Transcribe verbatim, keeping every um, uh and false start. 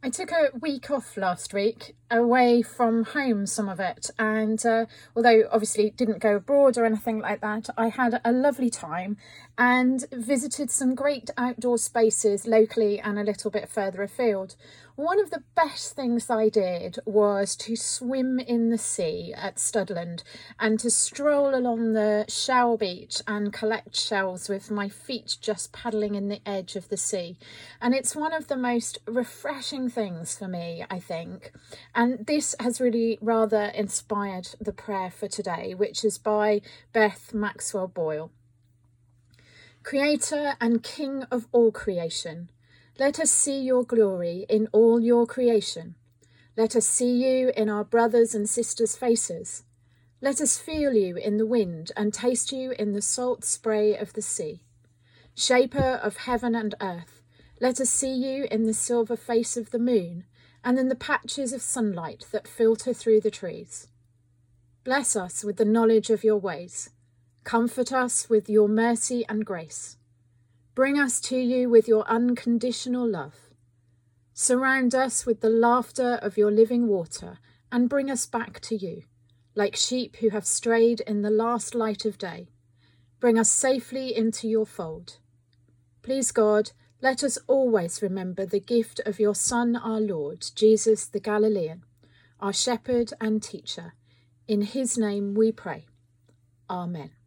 I took a week off last week, away from home, some of it, and uh, although obviously didn't go abroad or anything like that, I had a lovely time and visited some great outdoor spaces locally and a little bit further afield. One of the best things I did was to swim in the sea at Studland and to stroll along the shell beach and collect shells with my feet just paddling in the edge of the sea. And it's one of the most refreshing things for me, I think. And this has really rather inspired the prayer for today, which is by Beth Maxwell Boyle. Creator and King of all creation, let us see your glory in all your creation. Let us see you in our brothers and sisters' faces. Let us feel you in the wind and taste you in the salt spray of the sea. Shaper of heaven and earth, let us see you in the silver face of the moon and in the patches of sunlight that filter through the trees. Bless us with the knowledge of your ways. Comfort us with your mercy and grace. Bring us to you with your unconditional love. Surround us with the laughter of your living water and bring us back to you, like sheep who have strayed in the last light of day. Bring us safely into your fold. Please, God, let us always remember the gift of your Son, our Lord, Jesus the Galilean, our shepherd and teacher. In his name we pray. Amen.